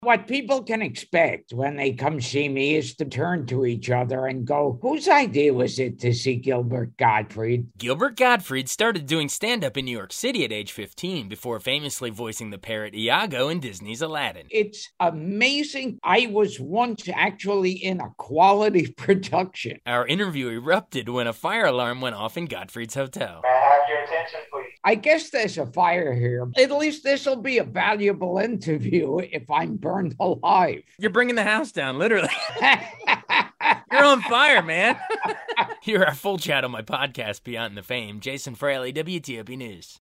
What people can expect when they come see me is to turn to each other and go, whose idea was it to see Gilbert Gottfried? Gilbert Gottfried started doing stand-up in New York City at age 15 before famously voicing the parrot Iago in Disney's Aladdin. It's amazing. I was once actually in a quality production. Our interview erupted when a fire alarm went off in Gottfried's hotel. May I have your attention, please? I guess there's a fire here. At least this will be a valuable interview if I'm burned alive. You're bringing the house down, literally. You're on fire, man. Hear our full chat on my podcast, Beyond the Fame. Jason Fraley, WTOP News.